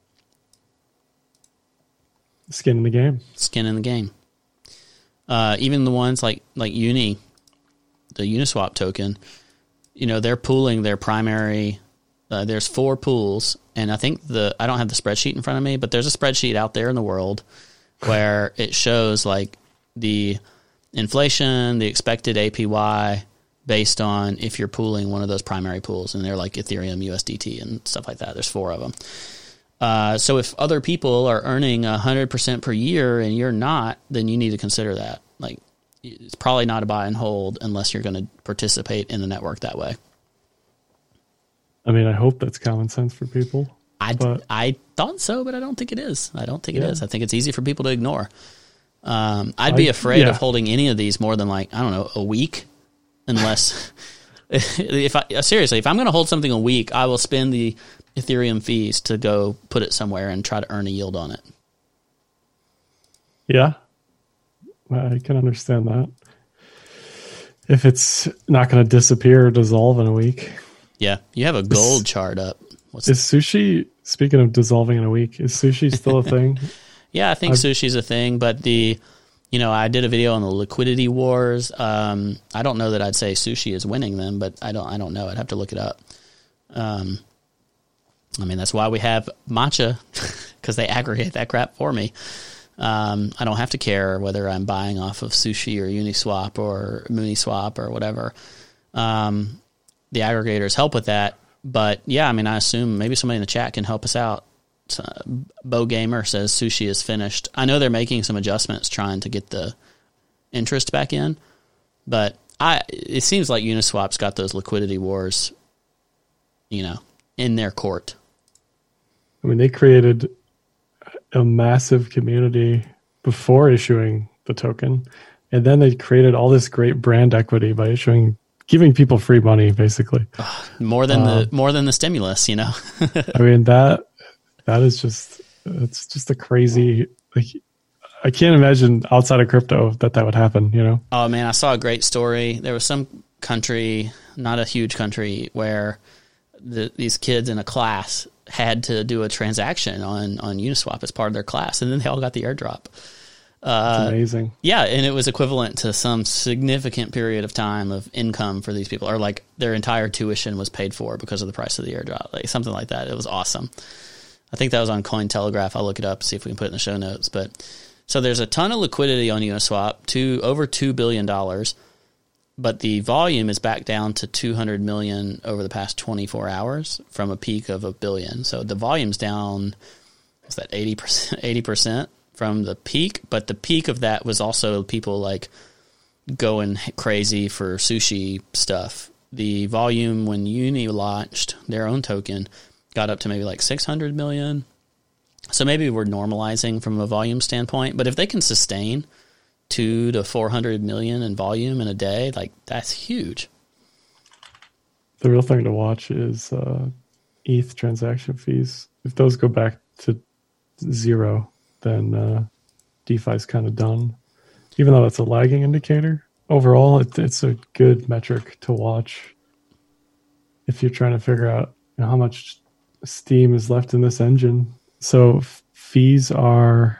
Skin in the game. Skin in the game. Uh, even the ones like like Uni, the Uniswap token, you know, they're pooling their primary. Uh, there's four pools, and I think the I don't have the spreadsheet in front of me, but there's a spreadsheet out there in the world where it shows like the inflation, the expected A P Y based on if you're pooling one of those primary pools, and they're like Ethereum, U S D T, and stuff like that. There's four of them. Uh, so if other people are earning one hundred percent per year and you're not, then you need to consider that. Like, it's probably not a buy and hold unless you're going to participate in the network that way. I mean, I hope that's common sense for people. I, but, I thought so, but I don't think it is. I don't think yeah. it is. I think it's easy for people to ignore. Um, I'd be I, afraid yeah. of holding any of these more than, like, I don't know, a week. Unless, if I seriously, if I'm going to hold something a week, I will spend the Ethereum fees to go put it somewhere and try to earn a yield on it. Yeah, I can understand that. If it's not going to disappear or dissolve in a week. Yeah, you have a gold is, chart up. What's is sushi, speaking of dissolving in a week, is sushi still a thing? Yeah, I think I've, sushi's a thing, but the... You know, I did a video on the liquidity wars. Um, I don't know that I'd say sushi is winning them, but I don't. I don't know. I'd have to look it up. Um, I mean, that's why we have Matcha, because they aggregate that crap for me. Um, I don't have to care whether I'm buying off of Sushi or Uniswap or Mooniswap or whatever. Um, the aggregators help with that, but yeah, I mean, I assume maybe somebody in the chat can help us out. Uh, Bo Gamer says sushi is finished. I know they're making some adjustments trying to get the interest back in. But I, it seems like Uniswap's got those liquidity wars, you know, in their court. I mean, they created a massive community before issuing the token, and then they created all this great brand equity by issuing, giving people free money, basically. Ugh, more than um, the more than the stimulus, you know. I mean, that that is just it's just a crazy. Like, I can't imagine outside of crypto that that would happen. You know. Oh man, I saw a great story. There was some country, not a huge country, where the, these kids in a class had to do a transaction on, on Uniswap as part of their class, and then they all got the airdrop. Uh, That's amazing. Yeah, and it was equivalent to some significant period of time of income for these people, or like their entire tuition was paid for because of the price of the airdrop, like something like that. It was awesome. I think that was on Cointelegraph. I'll look it up, see if we can put it in the show notes. But so there's a ton of liquidity on Uniswap, to over two billion dollars. But the volume is back down to two hundred million over the past twenty-four hours from a peak of a billion. So the volume's down, what's that, eighty percent, eighty percent from the peak. But the peak of that was also people like going crazy for sushi stuff. The volume when Uni launched their own token got up to maybe like six hundred million. So maybe we're normalizing from a volume standpoint. But if they can sustain two to four hundred million in volume in a day, like that's huge. The real thing to watch is uh, E T H transaction fees. If those go back to zero, then uh, DeFi's kind of done. Even though that's a lagging indicator, overall, it, it's a good metric to watch if you're trying to figure out, you know, how much steam is left in this engine. So f- fees are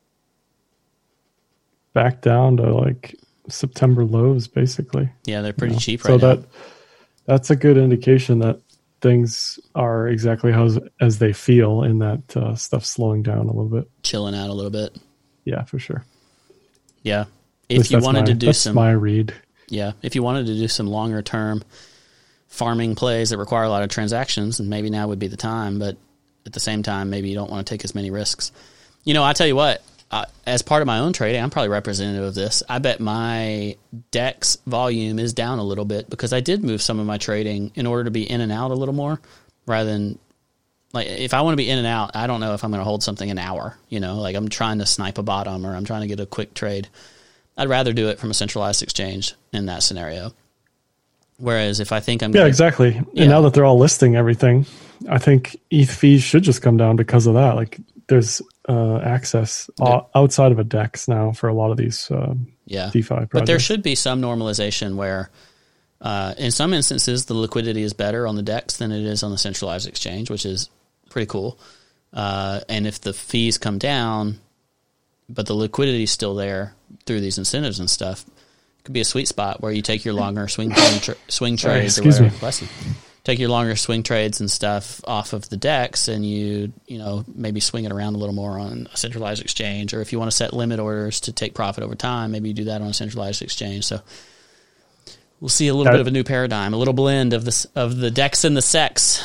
back down to like September lows, basically. Yeah, they're pretty you know? cheap right so now. So that that's a good indication that things are exactly how as they feel, and that uh, stuff's slowing down a little bit, chilling out a little bit. Yeah, for sure. Yeah, if you wanted my, to do that's some, my read. Yeah, if you wanted to do some longer term farming plays that require a lot of transactions, and maybe now would be the time. But at the same time, maybe you don't want to take as many risks. You know, I tell you what. Uh, as part of my own trading, I'm probably representative of this. I bet my DEX volume is down a little bit because I did move some of my trading in order to be in and out a little more, rather than like if I want to be in and out, I don't know if I'm going to hold something an hour. You know, like I'm trying to snipe a bottom or I'm trying to get a quick trade. I'd rather do it from a centralized exchange in that scenario. Whereas if I think I'm yeah, gonna, exactly. Yeah. And now that they're all listing everything, I think E T H fees should just come down because of that. Like there's uh, access uh, outside of a DEX now for a lot of these um, yeah. DeFi projects. But there should be some normalization where uh, in some instances the liquidity is better on the DEX than it is on the centralized exchange, which is pretty cool. Uh, and if the fees come down, but the liquidity is still there through these incentives and stuff, it could be a sweet spot where you take your longer swing tra- swing Sorry, trades or excuse whatever. me. Bless you. Take your longer swing trades and stuff off of the DEX, and you you know maybe swing it around a little more on a centralized exchange. Or if you want to set limit orders to take profit over time, maybe you do that on a centralized exchange. So we'll see a little that, bit of a new paradigm, a little blend of this of the DEX and the SEX.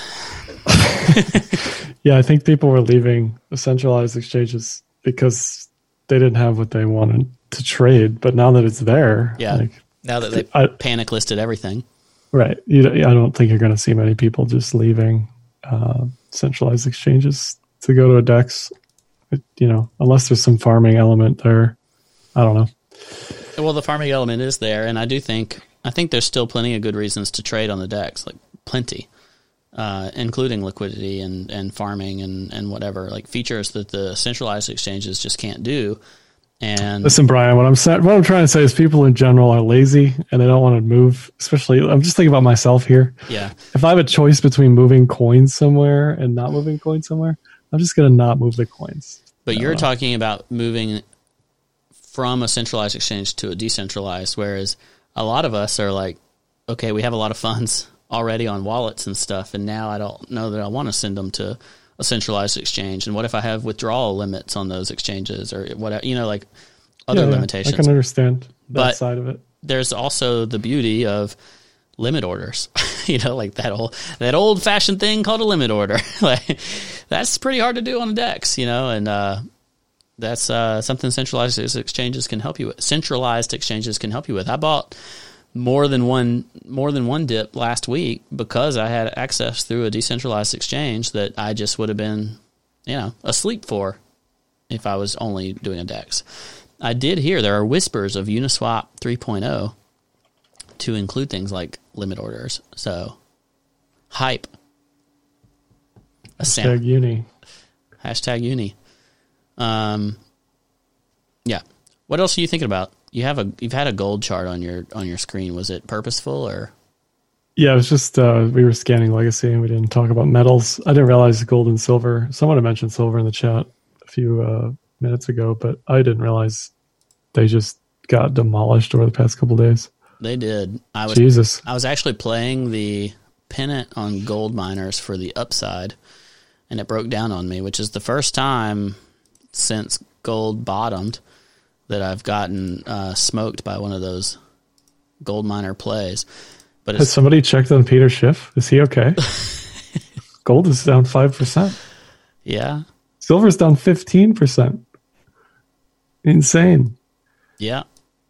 Yeah, I think people were leaving the centralized exchanges because they didn't have what they wanted to trade. But now that it's there, yeah, like, now that they I, panic listed everything. Right. You, I don't think you're going to see many people just leaving uh, centralized exchanges to go to a DEX, it, you know, unless there's some farming element there. I don't know. Well, the farming element is there, and I do think I think there's still plenty of good reasons to trade on the DEX, like plenty, uh, including liquidity and, and farming and, and whatever, like features that the centralized exchanges just can't do. And listen, Brian, what I'm saying, what I'm trying to say is people in general are lazy and they don't want to move. Especially, I'm just thinking about myself here. Yeah. If I have a choice between moving coins somewhere and not moving coins somewhere, I'm just going to not move the coins. But no. you're talking about moving from a centralized exchange to a decentralized, whereas a lot of us are like, okay, we have a lot of funds already on wallets and stuff, and now I don't know that I want to send them to a centralized exchange. And what if I have withdrawal limits on those exchanges or whatever, you know, like other yeah, yeah. limitations? I can understand that but side of it. There's also the beauty of limit orders, you know, like that old, that old fashioned thing called a limit order. Like that's pretty hard to do on the DEX, you know, and, uh, that's uh, something centralized exchanges can help you with. Centralized exchanges can help you with. I bought more than one more than one dip last week because I had access through a decentralized exchange that I just would have been, you know, asleep for if I was only doing a DEX. I did hear there are whispers of Uniswap three point oh to include things like limit orders. So, hype. A Hashtag sample. uni. Hashtag uni. Um, yeah. What else are you thinking about? You have a you've had a gold chart on your on your screen. Was it purposeful or? Yeah, it was just uh, we were scanning legacy and we didn't talk about metals. I didn't realize gold and silver. Someone had mentioned silver in the chat a few uh, minutes ago, but I didn't realize they just got demolished over the past couple of days. They did. I was Jesus. I was actually playing the pennant on gold miners for the upside, and it broke down on me, which is the first time since gold bottomed that I've gotten uh, smoked by one of those gold miner plays. But Has it's, somebody checked on Peter Schiff? Is he okay? Gold is down five percent. yeah, Silver's down fifteen percent. Insane. yeah,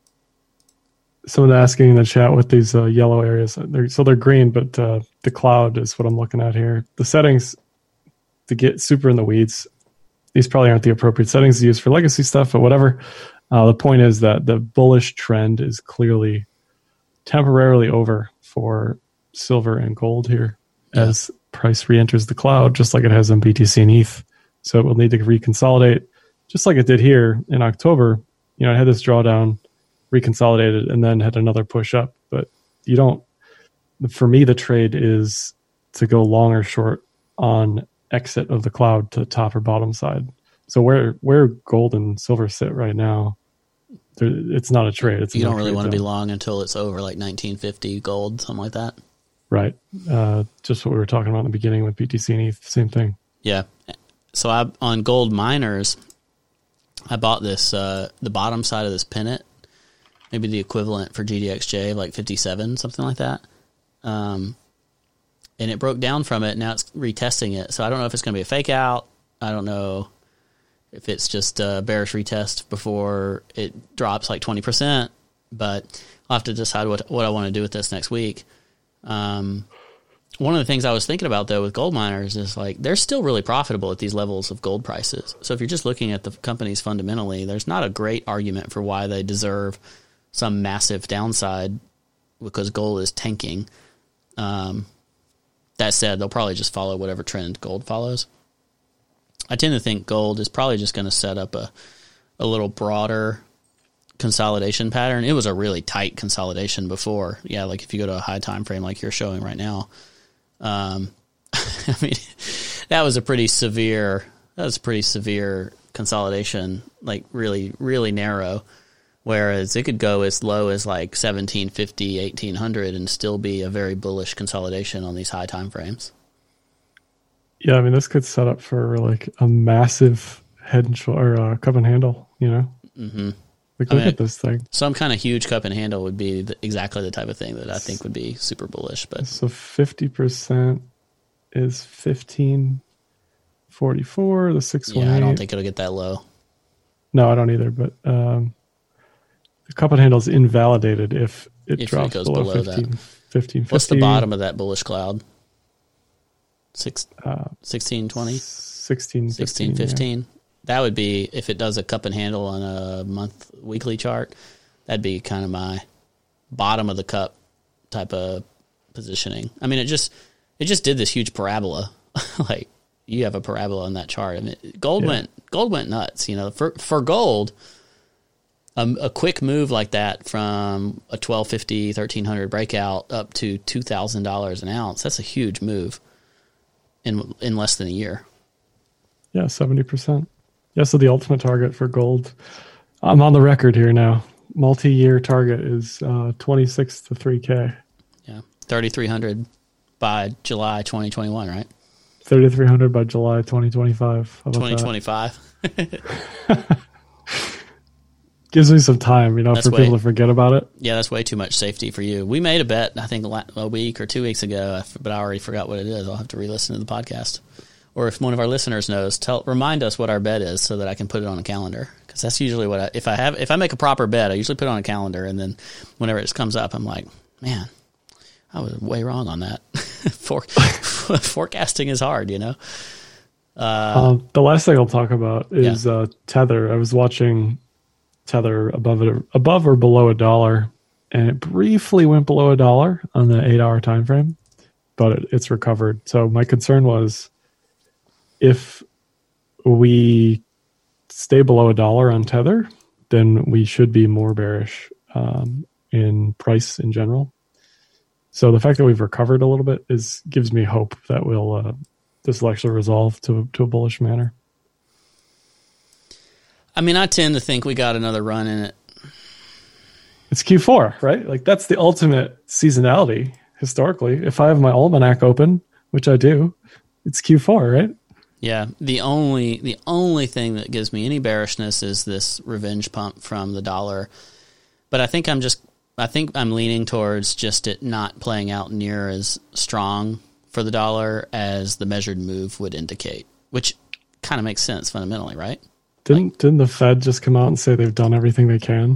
Someone asking in the chat what these uh, yellow areas are. They're, so they're green, but uh, the cloud is what I'm looking at here. The settings, to get super in the weeds, these probably aren't the appropriate settings to use for legacy stuff, but whatever. Uh, the point is that the bullish trend is clearly temporarily over for silver and gold here Yeah. as price re-enters the cloud, just like it has on B T C and E T H. So it will need to reconsolidate, just like it did here in October. You know, it had this drawdown, reconsolidated, and then had another push up. But you don't, for me, the trade is to go long or short on exit of the cloud to top or bottom side. So where where gold and silver sit right now, there, it's not a trade. It's you a don't really trade want to be zone. long until it's over like nineteen fifty gold, something like that. Right. Uh, just what we were talking about in the beginning with B T C and E T H, same thing. Yeah. So I on gold miners, I bought this uh, the bottom side of this pennant, maybe the equivalent for G D X J of like fifty-seven, something like that. Um, and it broke down from it. Now it's retesting it. So I don't know if it's going to be a fake out. I don't know if it's just a bearish retest before it drops like twenty percent. But I'll have to decide what what I want to do with this next week. Um, one of the things I was thinking about, though, with gold miners is like they're still really profitable at these levels of gold prices. So if you're just looking at the companies fundamentally, there's not a great argument for why they deserve some massive downside because gold is tanking. Um, that said, they'll probably just follow whatever trend gold follows. I tend to think gold is probably just going to set up a, a little broader consolidation pattern. It was a really tight consolidation before. Yeah, like if you go to a high time frame like you're showing right now. Um, I mean, that was a pretty severe, that was a pretty severe consolidation, like really, really narrow. Whereas it could go as low as like seventeen fifty, eighteen hundred and still be a very bullish consolidation on these high time frames. Yeah, I mean, this could set up for like a massive head and shoulder, or uh, cup and handle, you know? Mm-hmm. Like, I look mean, at this thing. Some kind of huge cup and handle would be the, exactly the type of thing that I think would be super bullish. But So fifty percent is fifteen forty-four, the six one eight. yeah, I don't think it'll get that low. No, I don't either, but um, the cup and handle is invalidated if it If it drops goes below, below fifteen, that. fifteen fifty. What's the bottom of that bullish cloud? Six, Uh, sixteen twenty? sixteen fifteen. sixteen fifteen. That would be, if it does a cup and handle on a month weekly chart, that'd be kind of my bottom of the cup type of positioning. I mean, it just it just did this huge parabola. Like you have a parabola on that chart. I mean, gold Yeah. went gold went nuts. You know, for for gold, um, a quick move like that from a twelve fifty, thirteen hundred breakout up to two thousand dollars an ounce. That's a huge move in in less than a year. Yeah, seventy percent. Yeah, so the ultimate target for gold, I'm on the record here now. Multi-year target is uh, twenty-six to three K. Yeah, thirty-three hundred by July twenty twenty-one, right? thirty-three hundred by July twenty twenty-five. How about twenty that? twenty-five. Gives me some time, you know, That's for way- people to forget about it. Yeah, that's way too much safety for you. We made a bet, I think, la- a week or two weeks ago, but I already forgot what it is. I'll have to re-listen to the podcast. or if one of our listeners knows, tell remind us what our bet is so that I can put it on a calendar. Because that's usually what I, if I have if I make a proper bet, I usually put it on a calendar, and then whenever it comes up, I'm like, man, I was way wrong on that. For, forecasting is hard, you know. Uh, um, the last thing I'll talk about is yeah. uh, Tether. I was watching Tether above it, above or below a dollar, and it briefly went below a dollar on the eight-hour time frame, but it, it's recovered. So my concern was if we stay below a dollar on Tether, then we should be more bearish um, in price in general. So the fact that we've recovered a little bit is gives me hope that we'll uh, this will actually resolve to to a bullish manner. I mean, I tend to think we got another run in it. It's Q four, right? Like that's the ultimate seasonality historically. If I have my almanac open, which I do, it's Q four, right? Yeah. The only the only thing that gives me any bearishness is this revenge pump from the dollar. But I think I'm just I think I'm leaning towards just it not playing out near as strong for the dollar as the measured move would indicate, which kind of makes sense fundamentally, right? Didn't like, didn't the Fed just come out and say they've done everything they can?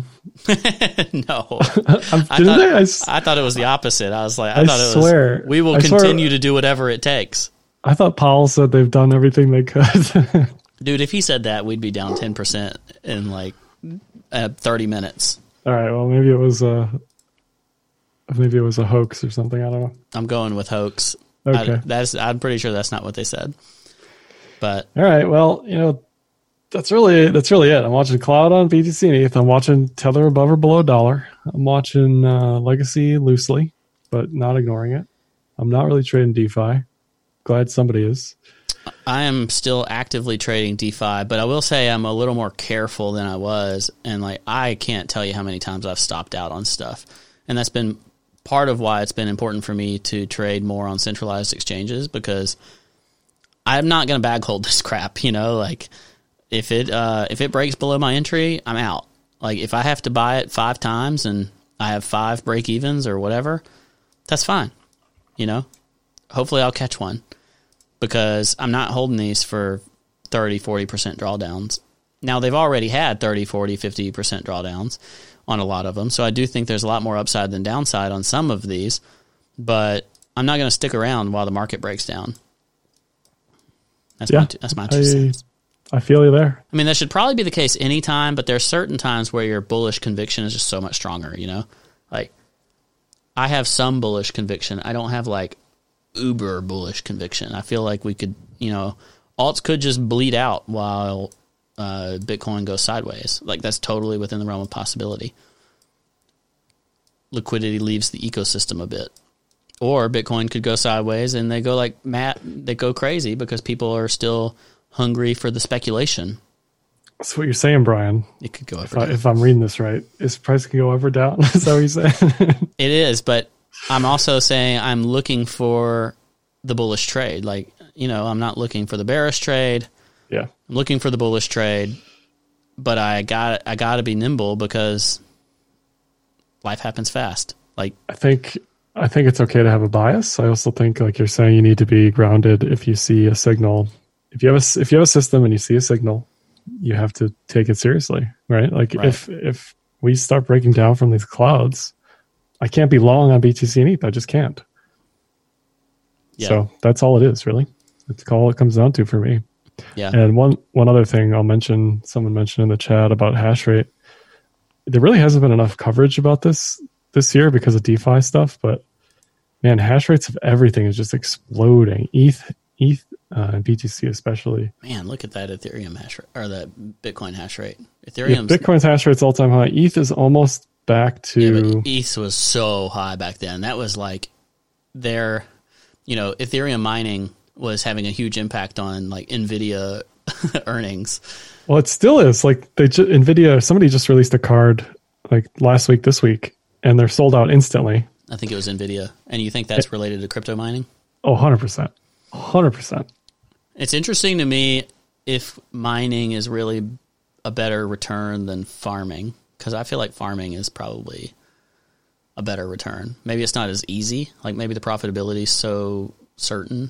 No, I thought, they? I, I thought it was the opposite. I was like, I, I thought it swear, was. We will I continue swear, to do whatever it takes. I thought Powell said they've done everything they could. Dude, if he said that, we'd be down ten percent in like uh, thirty minutes. All right, well, maybe it was a maybe it was a hoax or something. I don't know. I'm going with hoax. Okay, I, that's I'm pretty sure that's not what they said. But all right, well, you know, that's really that's really it. I'm watching Cloud on B T C and E T H. I'm watching Tether above or below a dollar. I'm watching uh, Legacy loosely, but not ignoring it. I'm not really trading DeFi. Glad somebody is. I am still actively trading DeFi, but I will say I'm a little more careful than I was. And like, I can't tell you how many times I've stopped out on stuff. And that's been part of why it's been important for me to trade more on centralized exchanges, because I'm not going to bag hold this crap. You know, like if it, uh, if it breaks below my entry, I'm out. Like if I have to buy it five times and I have five break evens or whatever, that's fine. You know, hopefully I'll catch one, because I'm not holding these for thirty, forty percent drawdowns. Now, they've already had thirty, forty, fifty percent drawdowns on a lot of them, so I do think there's a lot more upside than downside on some of these, but I'm not going to stick around while the market breaks down. That's yeah, my two, that's my two I, cents. I feel you there. I mean, that should probably be the case anytime, but there are certain times where your bullish conviction is just so much stronger, you know? Like, I have some bullish conviction. I don't have, like, uber bullish conviction. I feel like we could, you know, alts could just bleed out while uh, Bitcoin goes sideways. Like, that's totally within the realm of possibility. Liquidity leaves the ecosystem a bit. Or Bitcoin could go sideways and they go like Matt, they go crazy because people are still hungry for the speculation. That's what you're saying, Brian. It could go up if, or I, down. if I'm reading this right. Is price can go up or down? Is that what you're saying? It is, but I'm also saying I'm looking for the bullish trade. Like, you know, I'm not looking for the bearish trade. Yeah. I'm looking for the bullish trade, but I got I got to be nimble because life happens fast. Like, I think I think it's okay to have a bias. I also think, like you're saying, you need to be grounded if you see a signal. If you have a if you have a system and you see a signal, you have to take it seriously, right? Like Right. if if we start breaking down from these clouds, I can't be long on B T C and E T H. I just can't. yeah, So that's all it is, really. That's all it comes down to for me. yeah, And one one other thing I'll mention, someone mentioned in the chat about hash rate. There really hasn't been enough coverage about this this year because of DeFi stuff, but man, hash rates of everything is just exploding. E T H, E T H, uh, and B T C especially. man, look at that Ethereum hash rate or that Bitcoin hash rate. Yeah, Ethereum's Bitcoin's hash rate's all time high. E T H is almost back to. Yeah, but E T H was so high back then. That was like their, you know, Ethereum mining was having a huge impact on like NVIDIA earnings. Well, it still is. Like they ju- Nvidia, somebody just released a card like last week, this week, and they're sold out instantly. I think it was NVIDIA. And you think that's related to crypto mining? Oh, one hundred percent. one hundred percent. It's interesting to me if mining is really a better return than farming, because I feel like farming is probably a better return. Maybe it's not as easy. Like maybe the profitability is so certain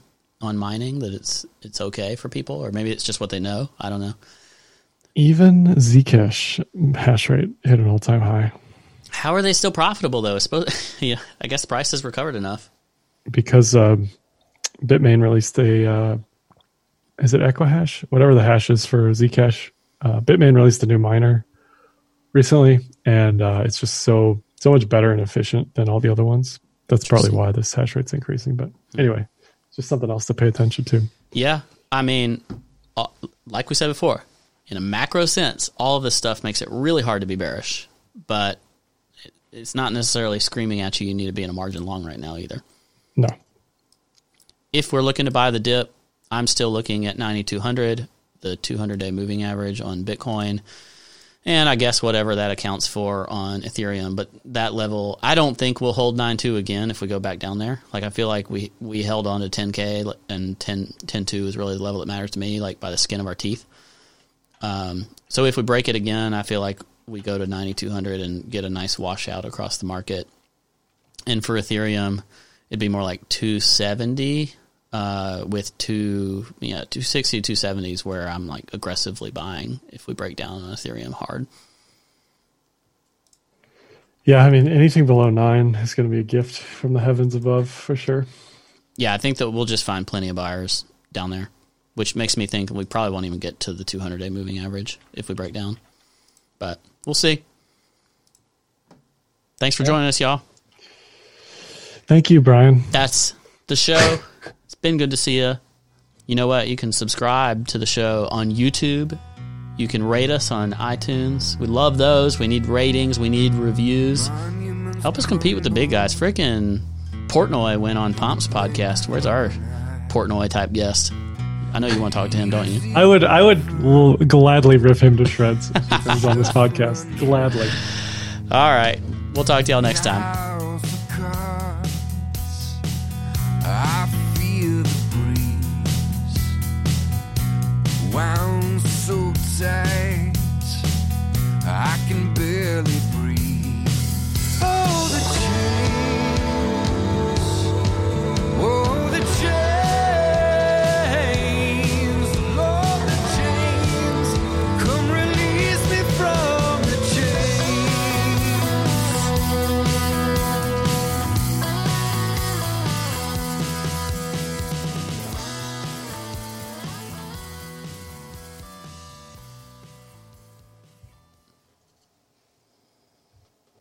on mining that it's it's okay for people, or maybe it's just what they know. I don't know. Even Zcash hash rate hit an all-time high. How are they still profitable though? I suppose, yeah, I guess price has recovered enough. Because uh, Bitmain released a, uh, is it Equihash? Whatever the hash is for Zcash. Uh, Bitmain released a new miner recently, and uh, it's just so so much better and efficient than all the other ones. That's probably why this hash rate's increasing. But anyway, just something else to pay attention to. Yeah, I mean, uh, like we said before, in a macro sense, all of this stuff makes it really hard to be bearish. But it, it's not necessarily screaming at you you need to be in a margin long right now either. No. If we're looking to buy the dip, I'm still looking at ninety-two hundred, the two hundred day moving average on Bitcoin, and I guess whatever that accounts for on Ethereum. But that level, I don't think we'll hold nine two again if we go back down there. Like, I feel like we, we held on to ten K, and ten two is really the level that matters to me, like by the skin of our teeth. Um, so if we break it again, I feel like we go to ninety-two hundred and get a nice washout across the market. And for Ethereum, it'd be more like two seventy. Uh, with two, yeah, two sixty, two seventy is where I'm like aggressively buying if we break down on Ethereum hard. Yeah, I mean, anything below nine is going to be a gift from the heavens above for sure. Yeah, I think that we'll just find plenty of buyers down there, which makes me think we probably won't even get to the two hundred day moving average if we break down. But we'll see. Thanks for yeah. joining us, y'all. Thank you, Brian. That's the show. It's been good to see you. You know what? You can subscribe to the show on YouTube. You can rate us on iTunes. We love those. We need ratings. We need reviews. Help us compete with the big guys. Freaking Portnoy went on Pomp's podcast. Where's our Portnoy type guest? I know you want to talk to him, don't you? I would I would l- gladly rip him to shreds if he comes on this podcast. Gladly. All right. We'll talk to y'all next time. I feel the breeze wound so tight I can barely breathe.